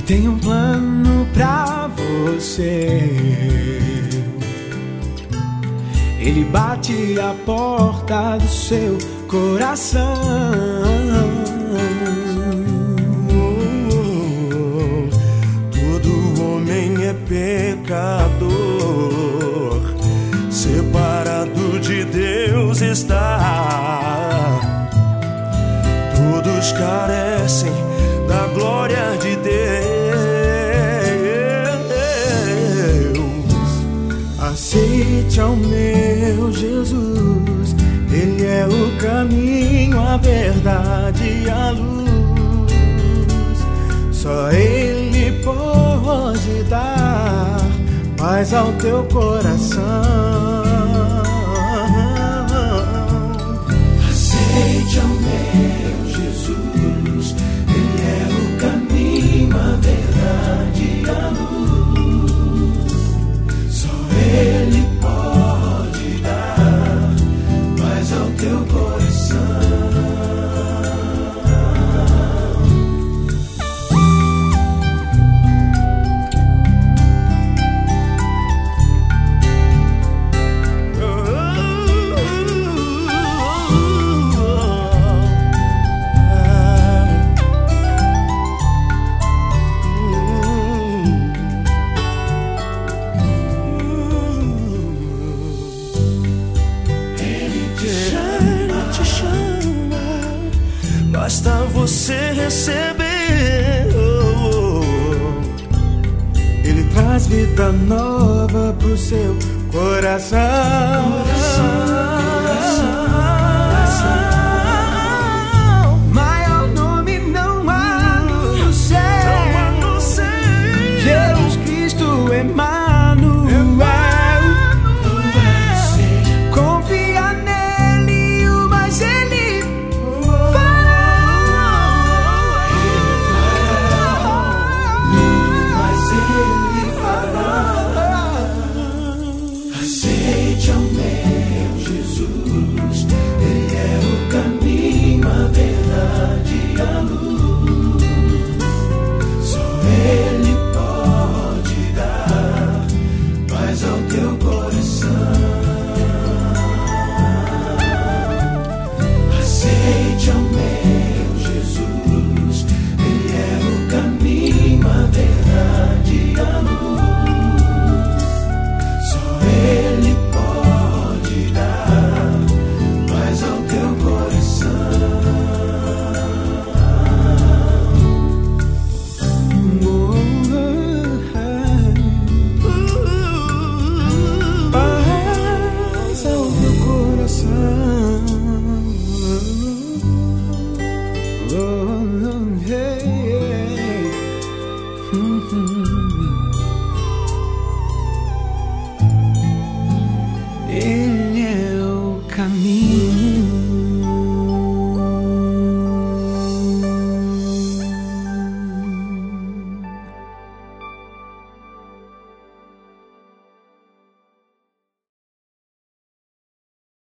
tem um plano pra você. Ele bate a porta do seu coração. Todo homem é pecador, separado de Deus está. Todos carecem da glória de Deus. Aceite ao meu Jesus, Ele é o caminho, a verdade e a luz. Só Ele pode dar paz ao teu coração. Aceite ao meu Jesus, Ele é o caminho, a verdade e a luz. Só Ele pode dar paz ao teu coração. Basta você receber. Ele traz vida nova pro seu coração. Maior nome não há no céu. Jesus Cristo, Emmanuel. Confia nele, mas ele aceite ao meu Jesus, Ele é o caminho, a verdade e a luz. Só Ele pode dar paz ao teu coração. Aceite ao meu Jesus, Ele é o caminho, a verdade e a luz. Ele pode dar paz ao teu coração. Paz ao teu coração. Oh, hey, hey.